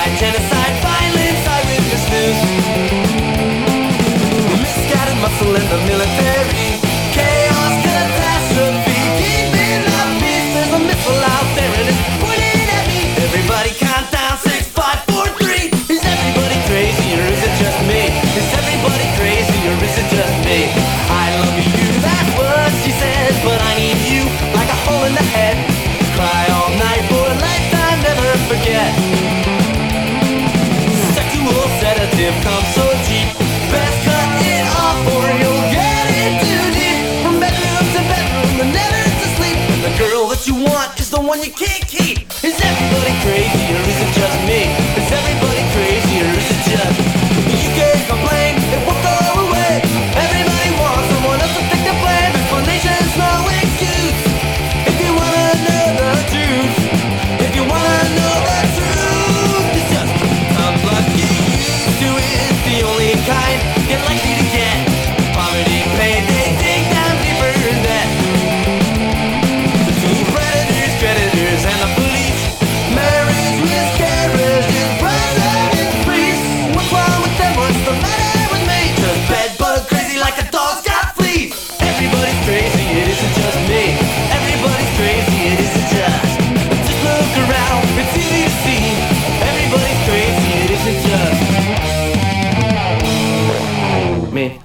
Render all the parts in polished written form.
suicide, genocide, violence, eyewitness news. Misguided muscle in the military. Chaos, catastrophe, keeping up peace. There's a missile out there and it's pointing at me. Everybody count down 6, 5, 4, 3. Is everybody crazy or is it just me? Is everybody crazy or is it just me? I love you, that's what she says, but I need you like a hole in the head. Cry all night for a lifetime, never forget. Sexual sedative comes so cheap. Best cut it off or you'll get it too deep. From bedroom to bedroom and never to sleep. The girl that you want is the one you can't keep. Is everybody crazy or is it just me? Is everybody crazy or is it just you can't complain, it won't go away. Everybody wants someone else to take the blame. Explanation's no excuse. If you wanna know the truth, if you wanna know the truth, it's just tough luck you used to it. The only kind you're likely to get. Poverty, pain, they dig down deeper than that. Between predators, creditors, and the police. Marriage, miscarriages, presidents, priests. What's wrong with them? What's the matter with me? Just bedbug crazy like a dog's got fleas. Everybody's crazy, it isn't just me. Everybody's crazy, it isn't just. Just look around, it's easy to see. Everybody's crazy, it isn't just me.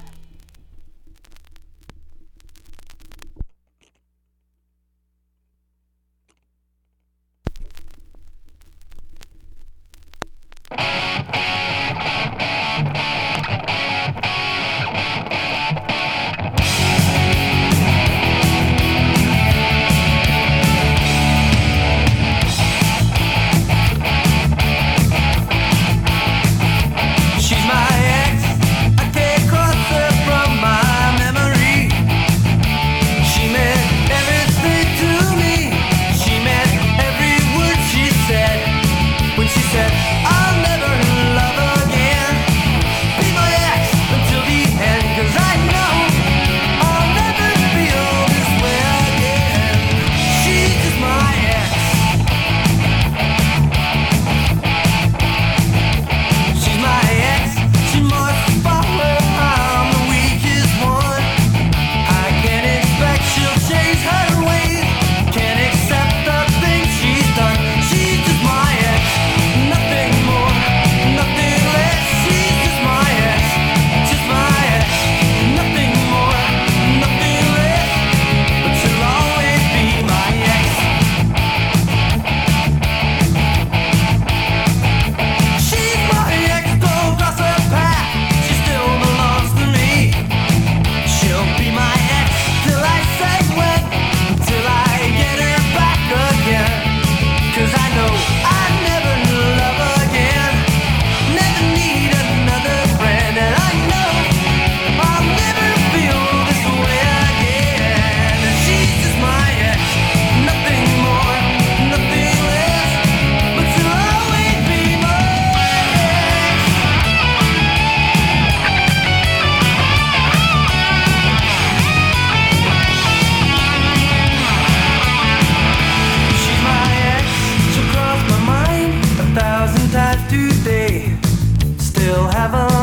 She's my ex, I can't cross her from my memory. She meant everything to me. She meant every word she said. When she said, I'll never love again. Be my ex until the end, 'cause I know I'll never feel this way again. She's just my ex. She's my ex. She must follow. I'm the weakest one. I can't expect she'll change her ways. Can't accept the things she's done. She's just my ex. Nothing more, nothing less. She's just my ex. Just my ex. Nothing more, nothing less. But she'll always be my ex. She's my ex, don't cross her path. She still belongs to me. She'll be my ex till I say when, till I get her back again. 'Cause I know I never love again. Never need another friend. And I know I'll never feel this way again. And she's just my ex. Nothing more, nothing less. But she'll always be my ex. She's my ex. She'll cross my mind 1,000 times today. Still have a